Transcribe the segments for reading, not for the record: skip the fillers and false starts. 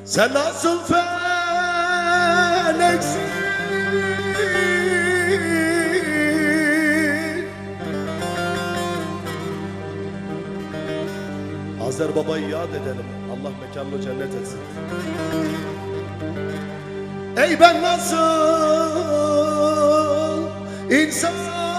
Sen nasıl feleksin, Azer Baba'yı yad edelim, Allah mekanını cennet etsin. Ey ben nasıl insan,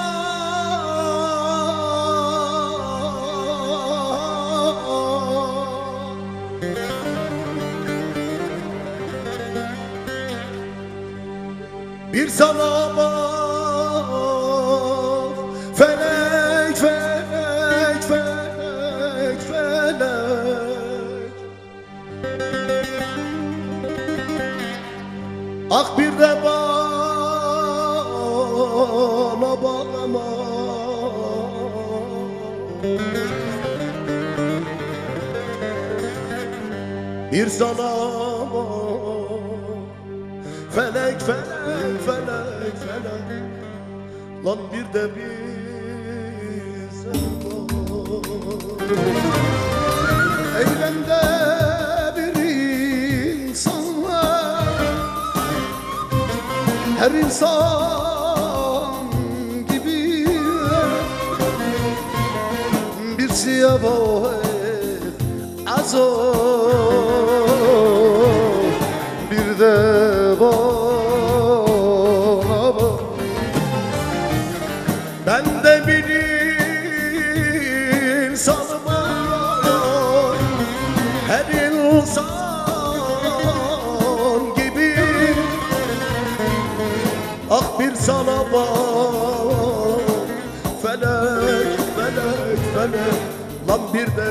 bir sana bak felek felek felek felek, ah bir de bana bağlama, bir sana bak felek felek felek felek, lan bir de bize bak. Eylemde bir insan var, her insan gibi bir siyah azor, bir de bana bak. Ben de bir insanım, her insan gibi, ah bir sana bak felek felek felek, lan bir de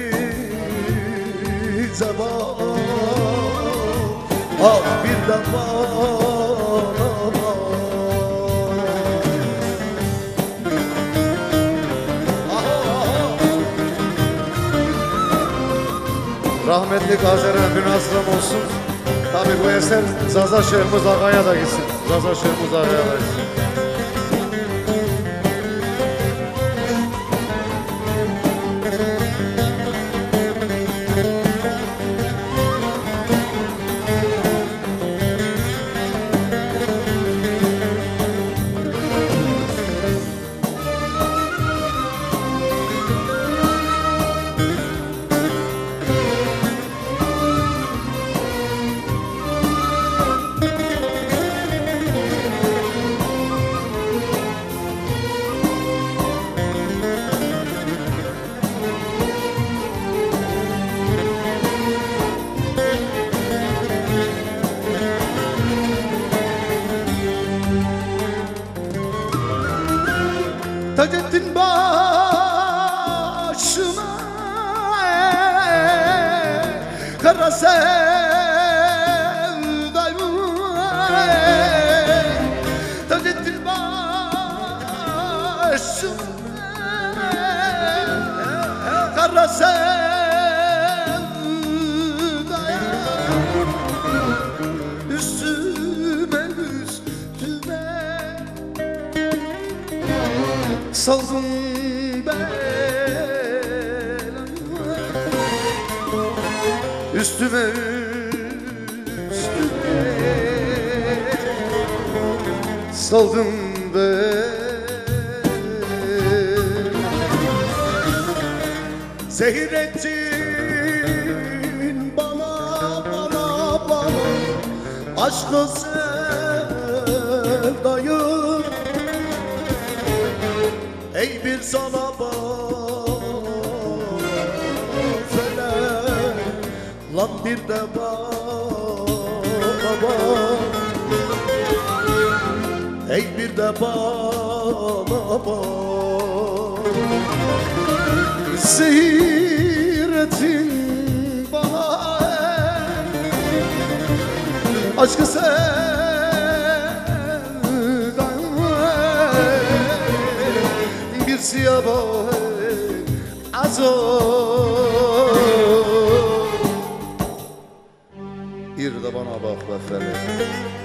bize bak, ah bir de bana bak. Rahmetli Azer'e münazıram olsun. Tabi bu eser Zaza Şehmuz Ağa'ya da gitsin. Zaza Şehmuz Ağa'ya da gitsin. Tac ettin başıma kara sevdayı, tac ettin başıma kara sevdayı, üstüme üstüme saldım belanı, üstüme üstüme saldım zehir ettin bana bana bana aşkı sevdayı. Ey bir sana bak felek, lan bir de bana bak, ey bir de bana bak. Zehir ettin bana aşkı siyah azor, bir de bana bak be felek.